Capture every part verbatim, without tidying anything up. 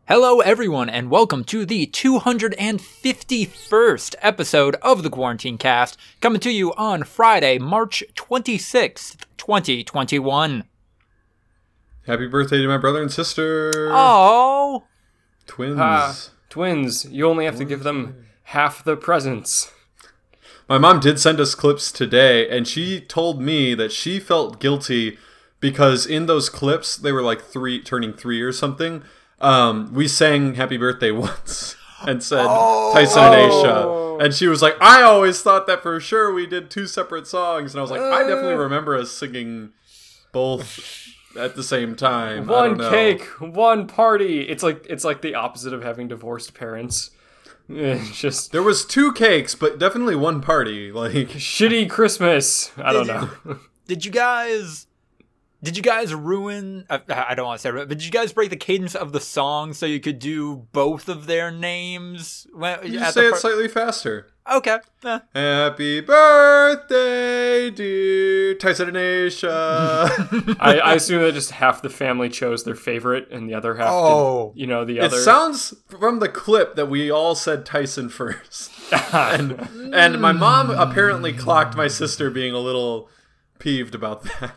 Hello everyone and welcome to the two hundred fifty-first episode of the Quarantine Cast, coming to you on Friday, March twenty-sixth, twenty twenty-one. Happy birthday to my brother and sister. Oh, Twins. Uh, twins. You only have to give them half the presents. My mom did send us clips today, and she told me that she felt guilty because in those clips, they were like three, turning three or something. Um, we sang Happy Birthday once and said oh, Tyson and Aisha. And she was like, I always thought that for sure we did two separate songs. And I was like, uh, I definitely remember us singing both at the same time. One cake, one party. It's like it's like the opposite of having divorced parents. It's just there was two cakes, but definitely one party. Like shitty Christmas. I don't did know. You, did you guys? Did you guys ruin, I, I don't want to say ruin, but did you guys break the cadence of the song so you could do both of their names? When, you say it par- slightly faster. Okay. Eh. Happy birthday, dear Tyson and Aisha. I, I assume that just half the family chose their favorite and the other half oh. did, you know, the it other. It sounds from the clip that we all said Tyson first. and, and my mom apparently clocked my sister being a little peeved about that.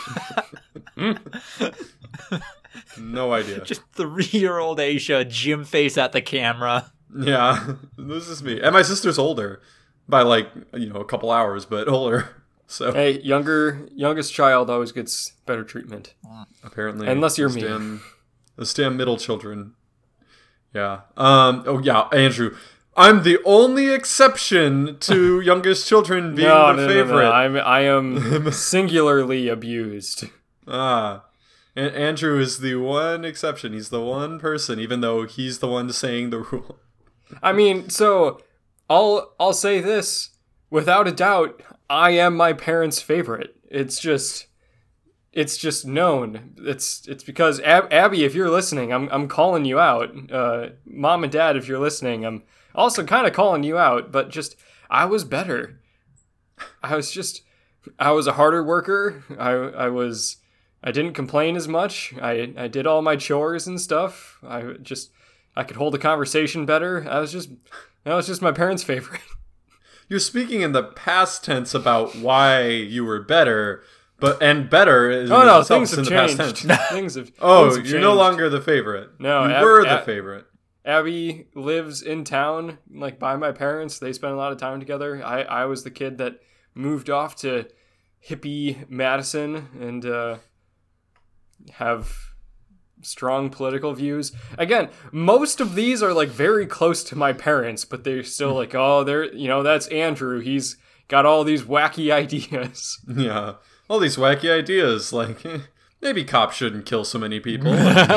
No idea. Just three-year-old Aisha, Jim face at the camera. Yeah, this is me. And my sister's older by like, you know, a couple hours, but older. So hey, younger, youngest child always gets better treatment. Apparently. Unless you're me. Damn, those damn middle children. Yeah. Um. Oh, yeah, Andrew. I'm the only exception to youngest children being no, the no, favorite. No, no. I'm, I am singularly abused. Ah. And Andrew is the one exception. He's the one person, even though he's the one saying the rule. I mean, so I'll I'll say this. Without a doubt, I am my parents' favorite. It's just it's just known. It's it's because Ab- Abby, if you're listening, I'm I'm calling you out. Uh, Mom and Dad, if you're listening, I'm also kind of calling you out, but just, I was better. I was just, I was a harder worker. I I was, I didn't complain as much. I, I did all my chores and stuff. I just, I could hold a conversation better. I was just, that was just my parents' favorite. You're speaking in the past tense about why you were better, but, and better is oh no, things have in changed. the past tense. things have, oh, things have you're no changed. longer the favorite. No, you Ab- were the Ab- favorite. Abby lives in town, like, by my parents. They spend a lot of time together. I, I was the kid that moved off to hippie Madison and uh, have strong political views. Again, most of these are, like, very close to my parents, but they're still like, oh, they're, you know, that's Andrew. He's got all these wacky ideas. Yeah, all these wacky ideas, like, eh, maybe cops shouldn't kill so many people.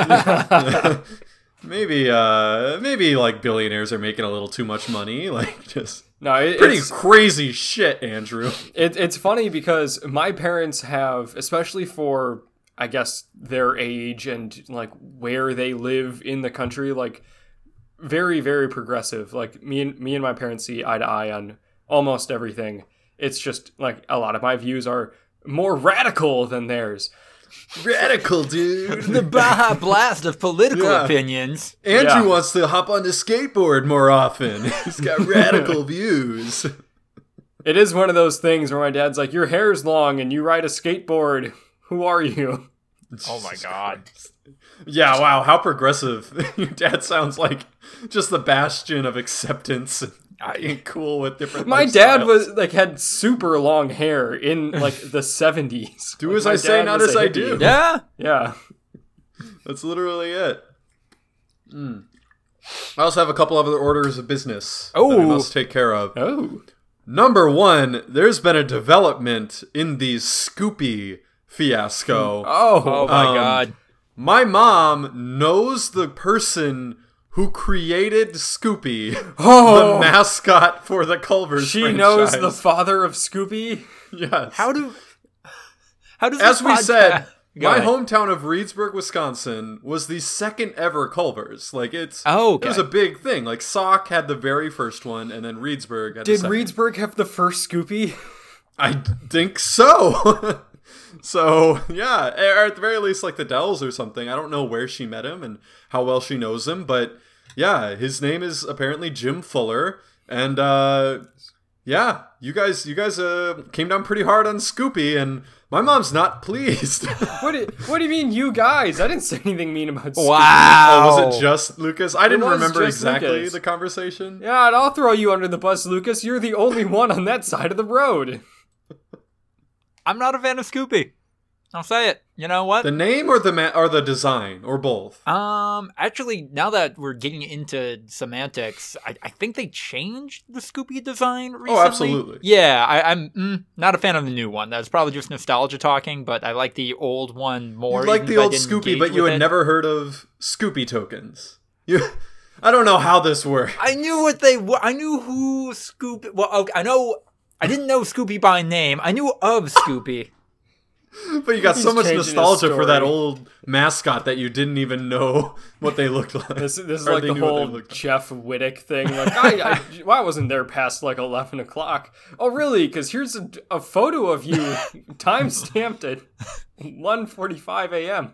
Maybe, uh, maybe like billionaires are making a little too much money. Like, just no, it, pretty it's, crazy shit, Andrew. It, it's funny because my parents have, especially for, I guess, their age and like where they live in the country, like very, very progressive. Like me and me and my parents see eye to eye on almost everything. It's just like a lot of my views are more radical than theirs. Radical, dude. The Baja Blast of political yeah. opinions. Andrew yeah. wants to hop on the skateboard more often. He's got radical views. It is one of those things where my dad's like, your hair's long and you ride a skateboard. Who are you? Oh my god. Yeah, wow, how progressive. Your dad sounds like just the bastion of acceptance and being cool with different My lifestyles. dad was like had super long hair in like the seventies. Do like, as I say, not as I do. Yeah? Yeah. That's literally it. Mm. I also have a couple other orders of business oh. that I must take care of. Oh. Number one, there's been a development in the Scoopy fiasco. Oh. Oh my Um, god. My mom knows the person who created Scoopy, Oh. the mascot for the Culver's She franchise. knows the father of Scoopy? Yes. How do... How does As this we podcast... said, Go my ahead. hometown of Reedsburg, Wisconsin was the second ever Culver's. Like, it's... Oh, okay. It was a big thing. Like, Sauk had the very first one, and then Reedsburg had Did the second. Reedsburg have the first Scoopy? I think so. So, yeah, or at the very least, like the Dells or something. I don't know where she met him and how well she knows him, but yeah, his name is apparently Jim Fuller. And, uh, yeah, you guys, you guys, uh, came down pretty hard on Scoopy, and my mom's not pleased. What do, what do you mean, you guys? I didn't say anything mean about Scoopy. Wow. Oh, was it just Lucas? I didn't was remember just exactly Lucas. the conversation. Yeah, and I'll throw you under the bus, Lucas. You're the only one on that side of the road. I'm not a fan of Scoopy. I'll say it. You know what? The name or the ma- or the design or both? Um, actually, now that we're getting into semantics, I, I think they changed the Scoopy design recently. Oh, absolutely. Yeah, I, I'm mm, not a fan of the new one. That's probably just nostalgia talking, but I like the old one more. You like even the if I old didn't Scoopy, engage but you with had it. never heard of Scoopy tokens. You, I don't know how this works. I knew what they were. I knew who Scoopy. Well, okay, I know. I didn't know Scoopy by name. I knew of Scoopy. But you got He's so much changing his nostalgia for story. that old mascot that you didn't even know what they looked like. This, this is Or like they the knew what they whole looked like. Jeff Wittick thing. Like, I, I, well, I wasn't there past like eleven o'clock. Oh, really? Because here's a, a photo of you, time stamped at one forty-five a.m.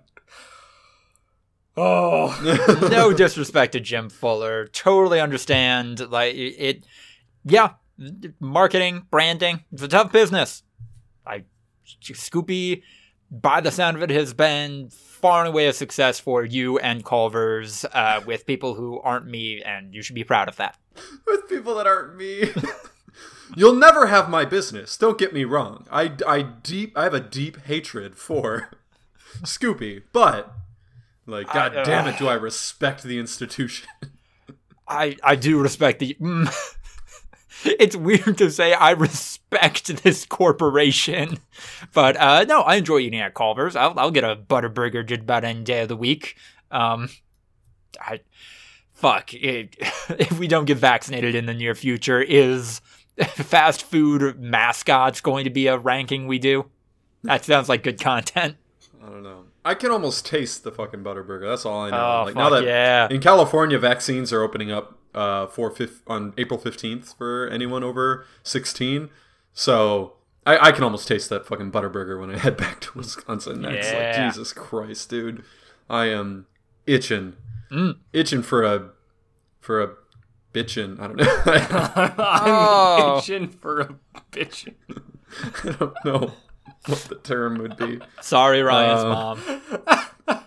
Oh, No disrespect to Jim Fuller. Totally understand. Like it, it yeah. Marketing, branding, it's a tough business. I Scoopy, by the sound of it, has been far and away a success for you and Culver's uh, with people who aren't me, and you should be proud of that. With people that aren't me. You'll never have my business. Don't get me wrong. I, I deep I have a deep hatred for Scoopy, but like, god I, uh, damn it, do I respect the institution? I, I do respect the... Mm, it's weird to say I respect this corporation, but uh, no, I enjoy eating at Culver's. I'll, I'll get a Butterburger just about any day of the week. Um, I, fuck, it, if we don't get vaccinated in the near future, is fast food mascots going to be a ranking we do? That sounds like good content. I don't know. I can almost taste the fucking Butterburger. That's all I know. Oh, like fuck now that yeah. in California, vaccines are opening up uh, for fifth, on April fifteenth for anyone over sixteen. So I, I can almost taste that fucking Butterburger when I head back to Wisconsin. That's Yeah. like, Jesus Christ, dude. I am itching. Mm. Itching for a for a bitchin'. I don't know. I'm Oh. itching for a bitch. I don't know what the term would be. Sorry, Ryan's Uh, mom.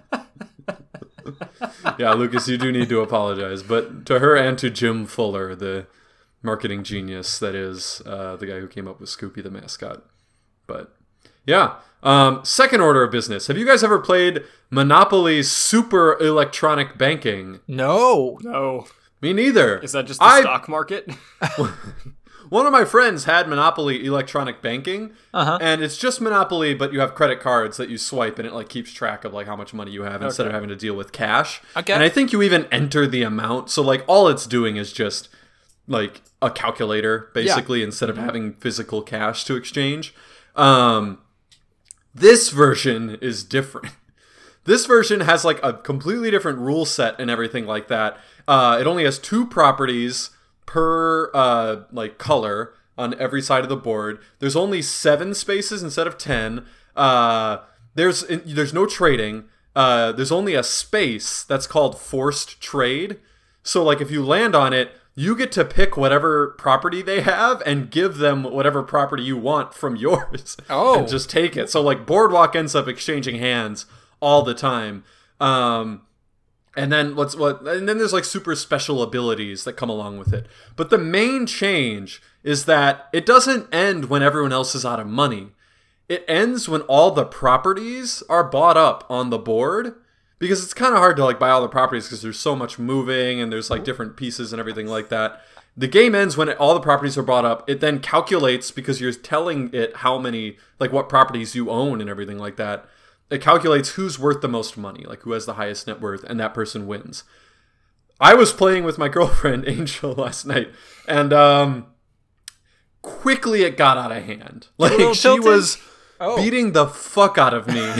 Yeah, Lucas, you do need to apologize. But to her and to Jim Fuller, the marketing genius that is uh, the guy who came up with Scoopy the mascot. But yeah, um, second order of business. Have you guys ever played Monopoly Super Electronic Banking? No. No. Me neither. Is that just the I- stock market? One of my friends had Monopoly Electronic Banking, Uh-huh. and it's just Monopoly, but you have credit cards that you swipe, and it like keeps track of like how much money you have instead of Okay. having to deal with cash. Okay. And I think you even enter the amount, so like all it's doing is just like a calculator, basically, instead of having physical cash to exchange. Um, this version is different. This version has like a completely different rule set and everything like that. Uh, it only has two properties per uh, like color on every side of the board. There's only seven spaces instead of ten. Uh, there's there's no trading. Uh, there's only a space that's called forced trade. So like if you land on it, you get to pick whatever property they have and give them whatever property you want from yours. Oh. And just take it. So like Boardwalk ends up exchanging hands all the time. Um, and then what's what and then there's like super special abilities that come along with it. But the main change is that it doesn't end when everyone else is out of money. It ends when all the properties are bought up on the board, because it's kind of hard to like buy all the properties because there's so much moving and there's like different pieces and everything like that. The game ends when it, all the properties are bought up. It then calculates, because you're telling it how many, like what properties you own and everything like that. It calculates who's worth the most money, like who has the highest net worth, and that person wins. I was playing with my girlfriend, Angel, last night, and um, quickly it got out of hand. little Like, she tilted? was Oh. beating the fuck out of me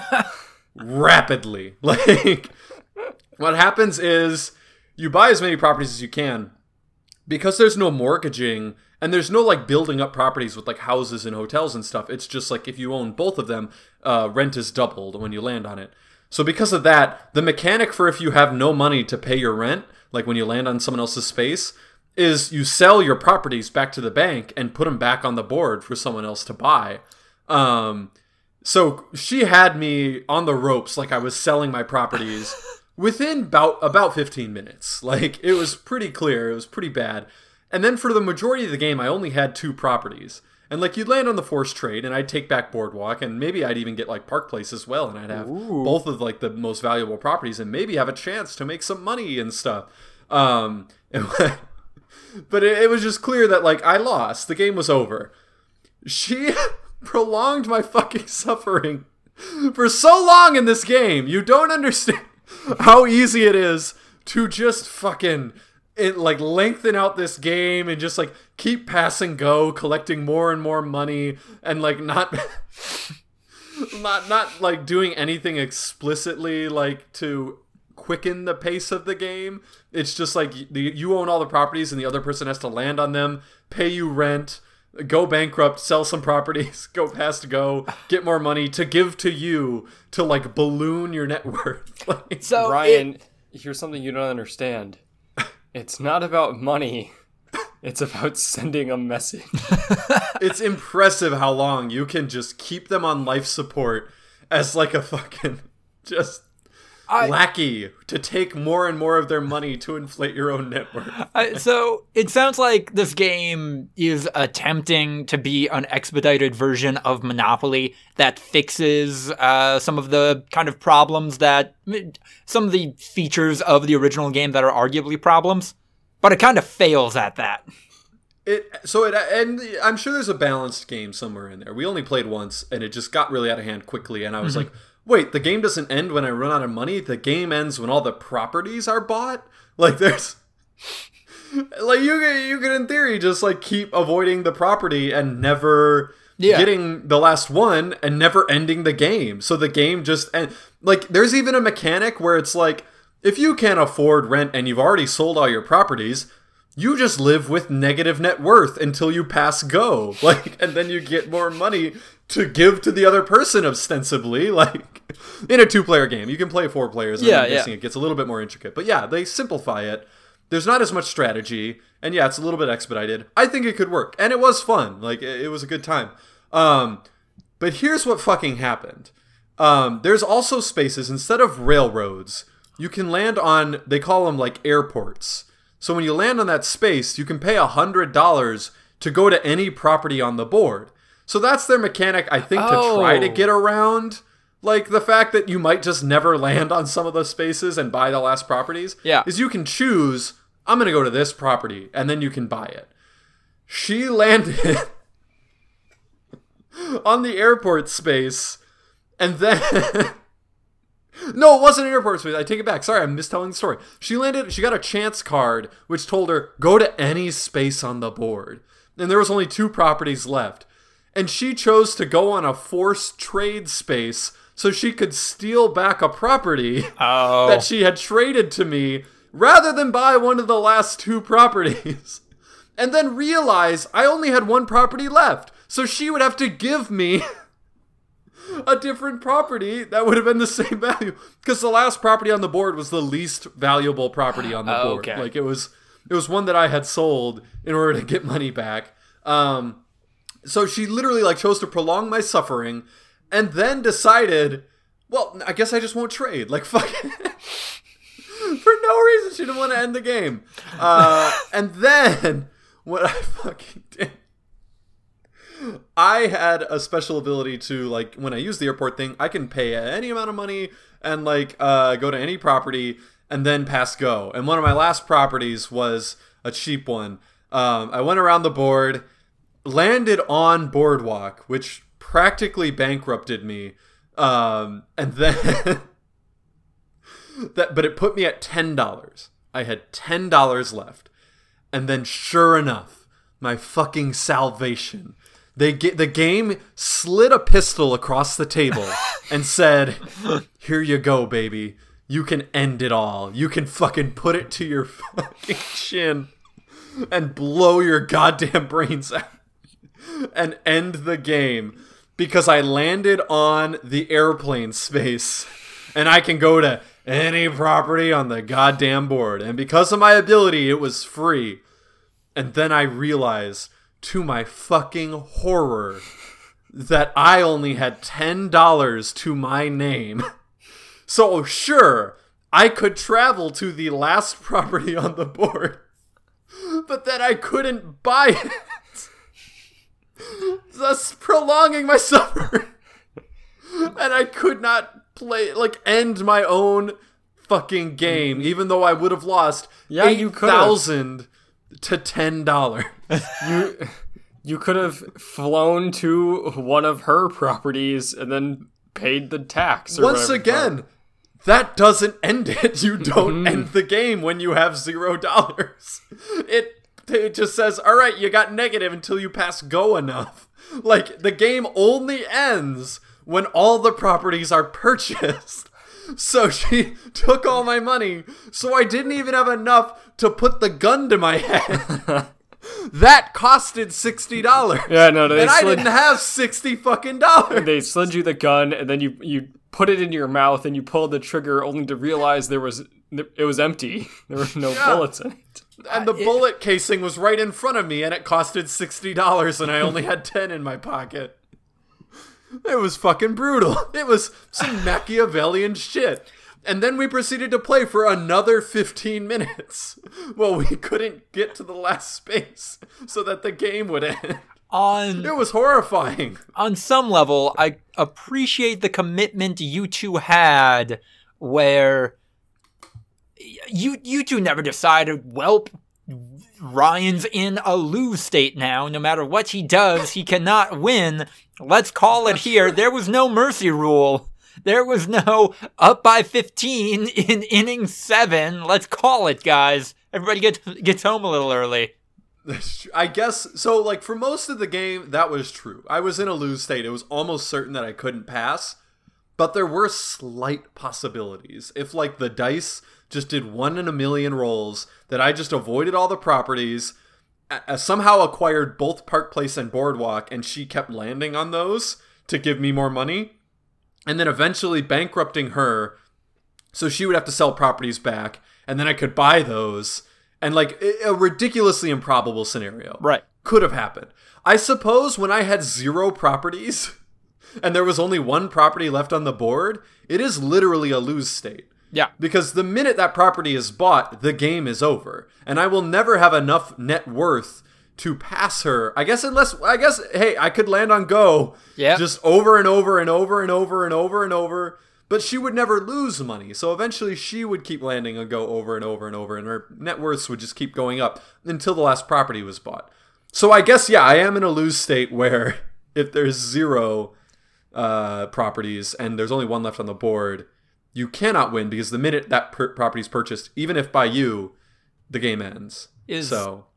rapidly. Like, what happens is you buy as many properties as you can. Because there's no mortgaging And there's no like building up properties with like houses and hotels and stuff. It's just like if you own both of them, uh, rent is doubled when you land on it. So because of that, the mechanic for if you have no money to pay your rent, like when you land on someone else's space, is you sell your properties back to the bank and put them back on the board for someone else to buy. Um, so she had me on the ropes like I was selling my properties within about about fifteen minutes. Like, it was pretty clear. It was pretty bad. And then for the majority of the game, I only had two properties. And, like, you'd land on the forced trade, and I'd take back Boardwalk, and maybe I'd even get, like, Park Place as well, and I'd have Ooh. both of, like, the most valuable properties, and maybe have a chance to make some money and stuff. Um, but it, it was just clear that, like, I lost. The game was over. She prolonged my fucking suffering for so long in this game. You don't understand how easy it is to just fucking... it like lengthen out this game and just like keep passing go, collecting more and more money, and like not not not like doing anything explicitly like to quicken the pace of the game. It's just like you own all the properties and the other person has to land on them, pay you rent, go bankrupt, sell some properties, go past go, get more money to give to you to like balloon your net worth. Like, so Ryan, it- here's something you don't understand. It's not about money. It's about sending a message. It's impressive how long you can just keep them on life support as like a fucking just I, lackey to take more and more of their money to inflate your own net worth. I, so it sounds like this game is attempting to be an expedited version of Monopoly that fixes uh, some of the kind of problems that, some of the features of the original game that are arguably problems, but it kind of fails at that. It so it and I'm sure there's a balanced game somewhere in there. We only played once, and it just got really out of hand quickly, and I was mm-hmm. like, wait, the game doesn't end when I run out of money. The game ends when all the properties are bought. Like there's, like you can you can in theory just like keep avoiding the property and never yeah. getting the last one and never ending the game. So the game just end. Like there's even a mechanic where it's like if you can't afford rent and you've already sold all your properties, you just live with negative net worth until you pass go. Like and then you get more money to give to the other person ostensibly, like in a two-player game. You can play four players, and yeah, I'm guessing yeah. it gets a little bit more intricate. But yeah, they simplify it. There's not as much strategy, and yeah, it's a little bit expedited. I think it could work, and it was fun. Like, it was a good time. Um, but here's what fucking happened. Um, there's also spaces, instead of railroads, you can land on, they call them like airports. So when you land on that space, you can pay one hundred dollars to go to any property on the board. So that's their mechanic, I think, oh. to try to get around, like, the fact that you might just never land on some of those spaces and buy the last properties. Yeah. Is you can choose, I'm going to go to this property, and then you can buy it. She landed on the airport space, and then... No, it wasn't an airport space. I take it back. Sorry, I'm mistelling the story. She landed, she got a chance card, which told her, go to any space on the board. And there was only two properties left. And she chose to go on a forced trade space so she could steal back a property oh. that she had traded to me rather than buy one of the last two properties. And then realize I only had one property left. So she would have to give me a different property that would have been the same value. Because the last property on the board was the least valuable property on the oh, board. Okay. Like it was, it was one that I had sold in order to get money back. Um... So she literally like chose to prolong my suffering and then decided, well, I guess I just won't trade. Like, fuck it. For no reason. She didn't want to end the game. Uh, and then what I fucking did, I had a special ability to, like, when I use the airport thing, I can pay any amount of money and, like, uh, go to any property and then pass go. And one of my last properties was a cheap one. Um, I went around the board, landed on Boardwalk, which practically bankrupted me, um, and then that, but it put me at ten dollars. I had ten dollars left, and then sure enough, my fucking salvation. They get the game slid a pistol across the table and said, "Here you go, baby. You can end it all. You can fucking put it to your fucking chin." and blow your goddamn brains out and end the game because I landed on the airplane space and I can go to any property on the goddamn board. And because of my ability, it was free. And then I realized, to my fucking horror, that I only had ten dollars to my name. So sure, I could travel to the last property on the board, but then I couldn't buy it, thus prolonging my suffering. And I could not play, like, end my own fucking game, even though I would have lost Yeah, you eight could've. thousand to ten dollars. You you could have flown to one of her properties and then paid the tax. Or Once whatever. again, that doesn't end it. You don't end the game when you have zero dollars. It it just says, all right, you got negative until you pass go enough. Like, the game only ends when all the properties are purchased. So she took all my money, so I didn't even have enough to put the gun to my head. That costed sixty dollars. Yeah, no, they and I slid- didn't have sixty fucking dollars. They slid you the gun, and then you you put it in your mouth, and you pulled the trigger, only to realize there was it was empty. There were no Yeah. bullets in it. And the bullet casing was right in front of me, and it costed sixty dollars, and I only had ten in my pocket. It was fucking brutal. It was some Machiavellian shit. And then we proceeded to play for another fifteen minutes. Well, we couldn't get to the last space so that the game would end. On It was horrifying. on some level, I appreciate the commitment you two had, where you you two never decided, well, Ryan's in a lose state now. No matter what he does, he cannot win. Let's call it here. There was no mercy rule. There was no up by fifteen in inning seven. Let's call it, guys. Everybody gets gets home a little early. I guess, so, like, for most of the game, that was true. I was in a lose state. It was almost certain that I couldn't pass, but there were slight possibilities. If, like, the dice just did one in a million rolls, that I just avoided all the properties, uh, somehow acquired both Park Place and Boardwalk, and she kept landing on those to give me more money, and then eventually bankrupting her, so she would have to sell properties back, and then I could buy those. And, like, a ridiculously improbable scenario. Right. Could have happened. I suppose when I had zero properties and there was only one property left on the board, it is literally a lose state. Yeah. Because the minute that property is bought, the game is over. And I will never have enough net worth to pass her. I guess unless, I guess, hey, I could land on go. Yeah. Just over and over and over and over and over and over. But she would never lose money, so eventually she would keep landing and go over and over and over, and her net worths would just keep going up until the last property was bought. So I guess, yeah, I am in a lose state where if there's zero uh, properties and there's only one left on the board, you cannot win because the minute that per- property is purchased, even if by you, the game ends. Is so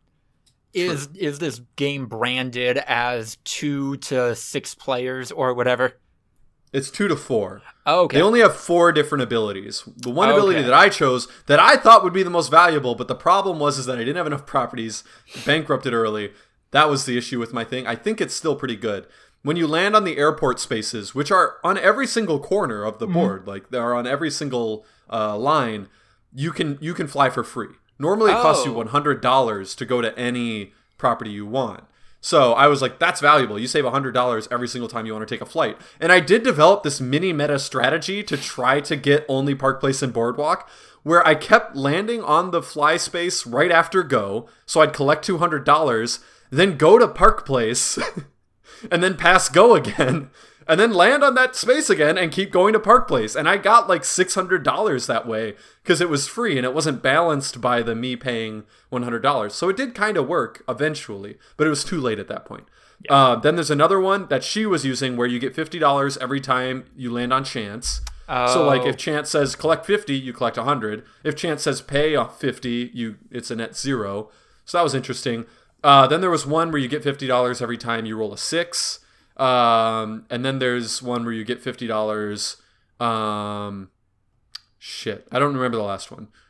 is is this game branded as two to six players or whatever? it's two to four. Oh, okay. They only have four different abilities. The one ability Okay. that I chose that I thought would be the most valuable, but the problem was is that I didn't have enough properties, bankrupted early. That was the issue with my thing. I think it's still pretty good. When you land on the airport spaces, which are on every single corner of the board, like they're on every single uh, line, you can you can fly for free. Normally it costs you Oh. one hundred dollars to go to any property you want. So I was like, that's valuable. You save one hundred dollars every single time you want to take a flight. And I did develop this mini meta strategy to try to get only Park Place and Boardwalk, where I kept landing on the fly space right after go. So I'd collect two hundred dollars, then go to Park Place, and then pass go again, and then land on that space again and keep going to Park Place. And I got like six hundred dollars that way because it was free and it wasn't balanced by the me paying one hundred dollars. So it did kind of work eventually, but it was too late at that point. Uh, then there's another one that she was using where you get fifty dollars every time you land on chance. So like Oh. if chance says collect fifty, you collect one hundred. If chance says pay off fifty, you it's a net zero. So that was interesting. Uh, then there was one where you get fifty dollars every time you roll a six. Um, and then there's one where you get fifty dollars. Um, shit, I don't remember the last one.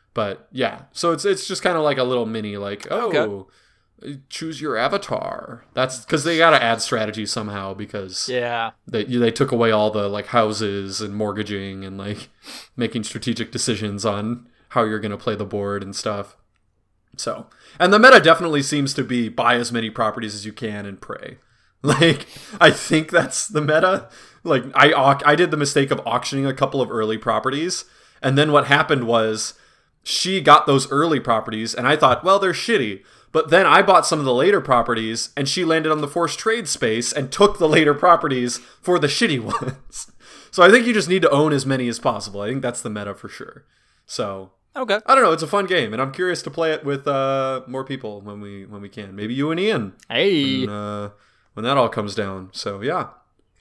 But yeah, so it's it's just kind of like a little mini like, oh, okay. choose your avatar. That's because they got to add strategy somehow because yeah, they they took away all the like houses and mortgaging and like making strategic decisions on how you're going to play the board and stuff. So, and the meta definitely seems to be buy as many properties as you can and pray. Like, I think that's the meta. Like, I au- I did the mistake of auctioning a couple of early properties, and then what happened was she got those early properties, and I thought, well, they're shitty. But then I bought some of the later properties, and she landed on the forced trade space and took the later properties for the shitty ones. So I think you just need to own as many as possible. I think that's the meta for sure. So okay. I don't know. It's a fun game, and I'm curious to play it with uh, more people when we when we can. Maybe you and Ian. Hey. When, uh, when that all comes down. So yeah.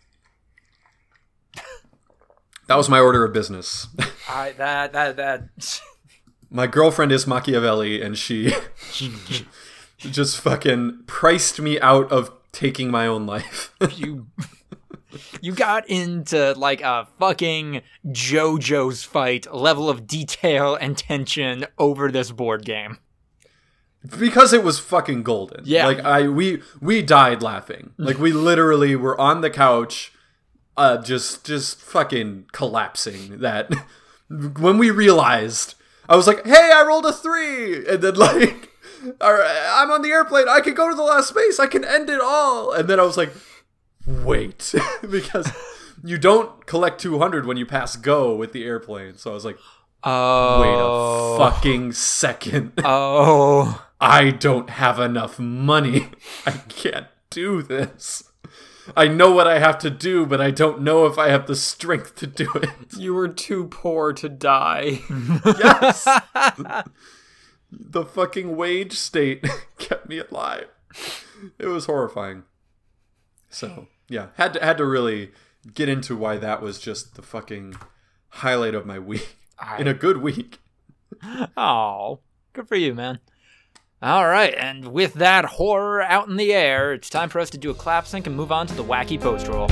That was my order of business. I that that that. My girlfriend is Machiavelli, and she just fucking priced me out of taking my own life. you you got into like a fucking JoJo's fight level of detail and tension over this board game. Because it was fucking golden. Yeah. Like I we we died laughing. Like we literally were on the couch uh just just fucking collapsing that when we realized I was like, hey, I rolled a three! And then, like, all right, I'm on the airplane. I can go to the last space. I can end it all. And then I was like, wait. Because you don't collect two hundred when you pass go with the airplane. So I was like, oh. wait a fucking second. Oh. I don't have enough money. I can't do this. I know what I have to do, but I don't know if I have the strength to do it. You were too poor to die. Yes! The fucking wage state kept me alive. It was horrifying. So, yeah. Had to, had to really get into why that was just the fucking highlight of my week. I... In a good week. Oh, good for you, man. All right, and with that horror out in the air, it's time for us to do a clap sync and move on to the wacky post roll.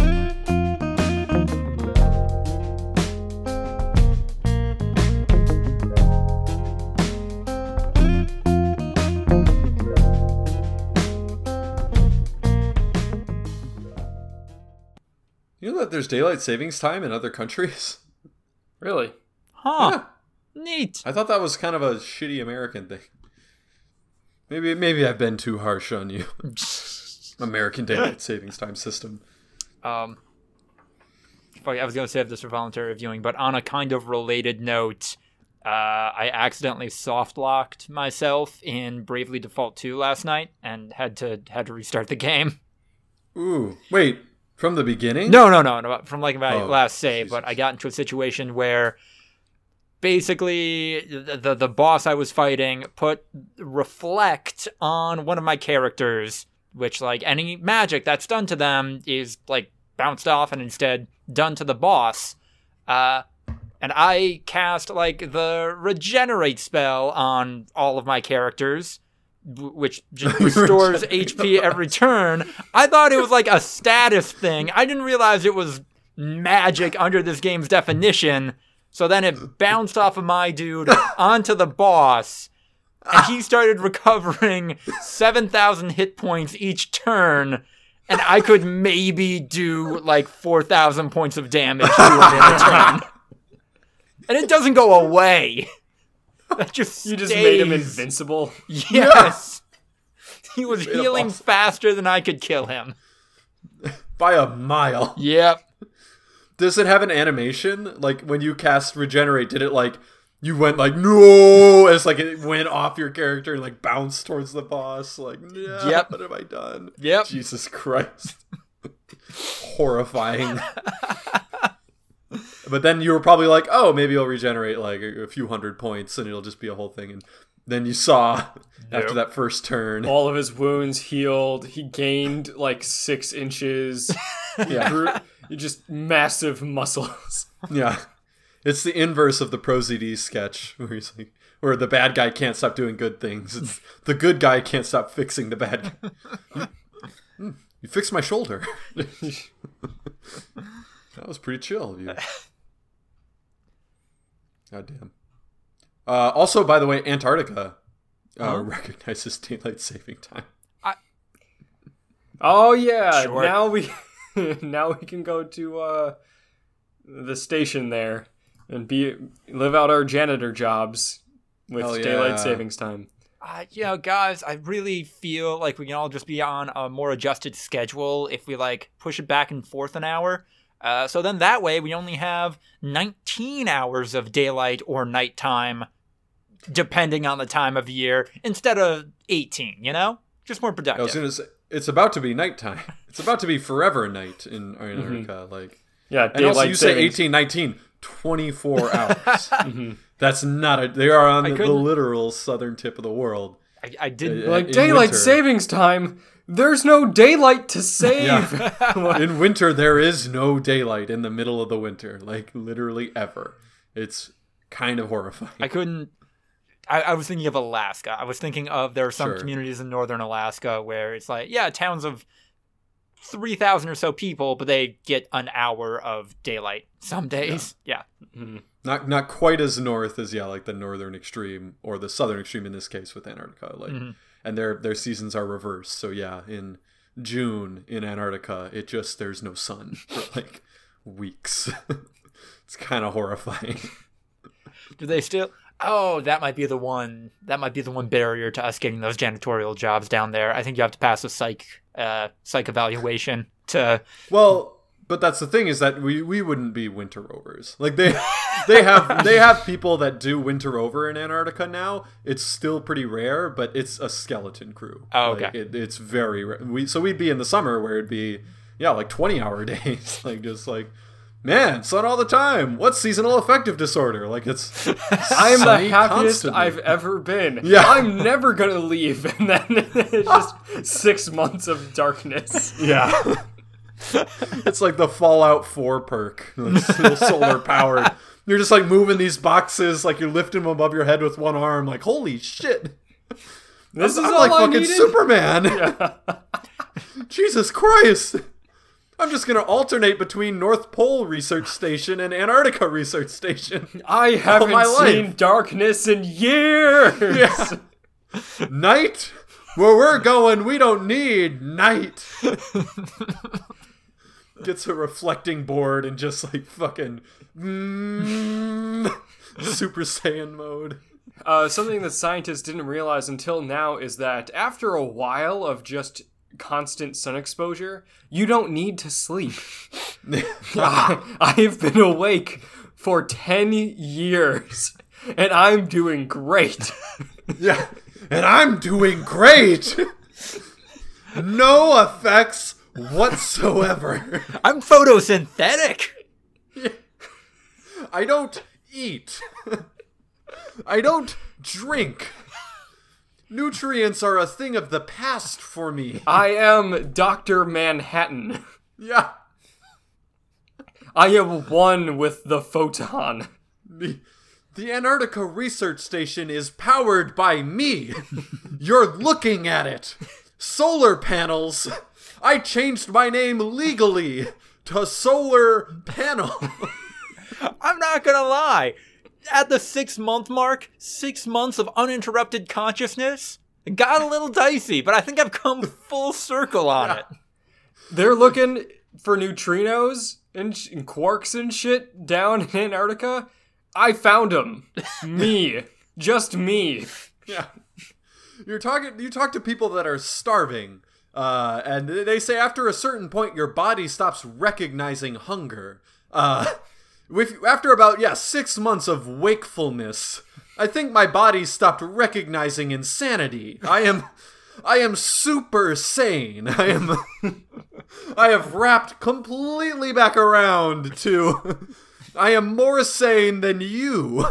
You know that there's daylight savings time in other countries? Really? Huh. Yeah. Neat. I thought that was kind of a shitty American thing. Maybe maybe I've been too harsh on you. American daylight savings time system. Um, fuck, I was going to save this for voluntary viewing, but on a kind of related note, uh, I accidentally soft-locked myself in Bravely Default two last night and had to had to restart the game. Ooh. Wait, from the beginning? No, no, no, no, from like my Oh, last save, Jesus. but I got into a situation where basically the, the the boss I was fighting put reflect on one of my characters, which like any magic that's done to them is like bounced off and instead done to the boss. Uh, and I cast like the regenerate spell on all of my characters, w- which just restores H P every turn. I thought it was like a status thing. I didn't realize it was magic under this game's definition. So then it bounced off of my dude onto the boss, and he started recovering seven thousand hit points each turn, and I could maybe do like four thousand points of damage to him in a turn. And it doesn't go away. That just You just stays. made him invincible. Yes. He was Made him healing awesome. faster than I could kill him. By a mile. Yep. Does it have an animation? Like when you cast regenerate, did it like you went like no? It's like it went off your character and like bounced towards the boss. Like yeah, Yep. what have I done? Yep. Jesus Christ. Horrifying. But then you were probably like, oh, maybe I'll regenerate like a, a few hundred points and it'll just be a whole thing. And then you saw after Nope. that first turn. All of his wounds healed. He gained like six inches. Yeah. Grew, just massive muscles. Yeah. It's the inverse of the Pro Z D sketch where he's like, where the bad guy can't stop doing good things. It's the good guy can't stop fixing the bad guy. Hmm, you fixed my shoulder. That was pretty chill of you. God damn. Uh, also, by the way, Antarctica uh, Huh? recognizes daylight saving time. Oh yeah, Sure. now we now we can go to uh, the station there and be live out our janitor jobs with Hell yeah. daylight savings time. Uh, you know, guys, I really feel like we can all just be on a more adjusted schedule if we like push it back and forth an hour. Uh, so then that way we only have nineteen hours of daylight or nighttime, depending on the time of year, instead of eighteen. You know, just more I was productive. gonna say it's about to be nighttime. It's about to be forever night in Antarctica. Like, Yeah, and also daylight you say savings. eighteen, nineteen, twenty-four hours. That's not a. They are on I the, the couldn't- literal southern tip of the world. I, I didn't. Uh, Like in daylight winter. savings time. There's no daylight to save. In winter, there is no daylight in the middle of the winter, like literally ever. It's kind of horrifying. I couldn't. I, I was thinking of Alaska. I was thinking of there are some Sure. communities in northern Alaska where it's like, yeah, towns of three thousand or so people, but they get an hour of daylight some days. Yeah. Not not quite as north as yeah, like the northern extreme or the southern extreme in this case with Antarctica. Like, Mm-hmm. and their their seasons are reversed. So yeah, in June in Antarctica, it just there's no sun for like weeks. It's kind of horrifying. Do they still? Oh, that might be the one. That might be the one barrier to us getting those janitorial jobs down there. I think you have to pass a psych uh, psych evaluation to. Well, but that's the thing is that we, we wouldn't be winter rovers. Like they they have they have people that do winter over in Antarctica now. It's still pretty rare, but it's a skeleton crew. Oh, Like, okay. it, it's very rare. We so we'd be in the summer where it'd be yeah like twenty hour days, like just like. Man, sun all the time. What's seasonal affective disorder? Like it's. I'm the sunny happiest constantly. I've ever been. Yeah. I'm never gonna leave, and then it's just six months of darkness. Yeah. It's like the Fallout four perk. Like, still solar powered. You're just like moving these boxes, like you're lifting them above your head with one arm. Like, holy shit. This I'm, is I'm all like I fucking needed. Superman. Jesus Christ. I'm just going to alternate between North Pole Research Station and Antarctica Research Station. I haven't my seen life. darkness in years. Yeah. Night? Where we're going, we don't need night. Gets a reflecting board and just like fucking mm, Super Saiyan mode. Uh, something that scientists didn't realize until now is that after a while of just constant sun exposure, you don't need to sleep. I've been awake for ten years, and I'm doing great. Yeah. And I'm doing great. No effects whatsoever. I'm photosynthetic. I don't eat. I don't drink. Nutrients are a thing of the past for me. I am Doctor Manhattan. Yeah. I am one with the photon. The, the Antarctica Research Station is powered by me. You're looking at it. Solar panels. I changed my name legally to Solar Panel. I'm not gonna lie. At the six month mark, six months of uninterrupted consciousness, it got a little dicey, but I think I've come full circle on Yeah. it. They're looking for neutrinos and, sh- and quarks and shit down in Antarctica. I found them. Me. Just me. Yeah. You're talking you talk to people that are starving. Uh, and they say after a certain point your body stops recognizing hunger. Uh, with after about yeah, six months of wakefulness, I think my body stopped recognizing insanity. I am I am super sane. I am I have wrapped completely back around to I am more sane than you.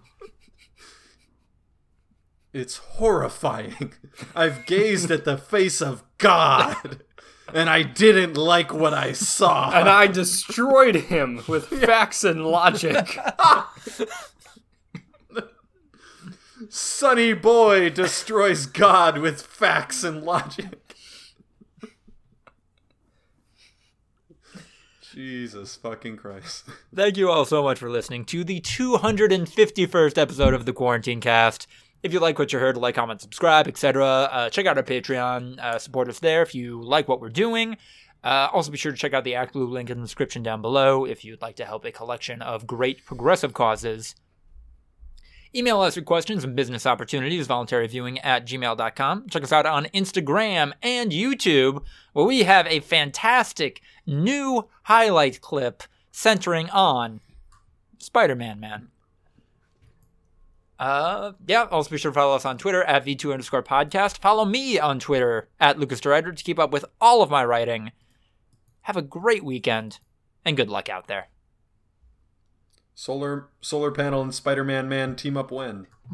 It's horrifying. I've gazed at the face of God, and I didn't like what I saw. And I destroyed him with facts and logic. Sonny Boy destroys God with facts and logic. Jesus fucking Christ. Thank you all so much for listening to the two hundred fifty-first episode of the Quarantine Cast. If you like what you heard, like, comment, subscribe, et cetera. Uh, check out our Patreon. Uh, support us there if you like what we're doing. Uh, also, be sure to check out the ActBlue link in the description down below if you'd like to help a collection of great progressive causes. Email us your questions and business opportunities, voluntaryviewing at gmail dot com. Check us out on Instagram and YouTube, where we have a fantastic new highlight clip centering on Spider-Man, man. Uh, yeah, also be sure to follow us on Twitter at V two underscore podcast. Follow me on Twitter at Lucas DeRider to keep up with all of my writing. Have a great weekend, and good luck out there. Solar solar panel and Spider-Man man team up when?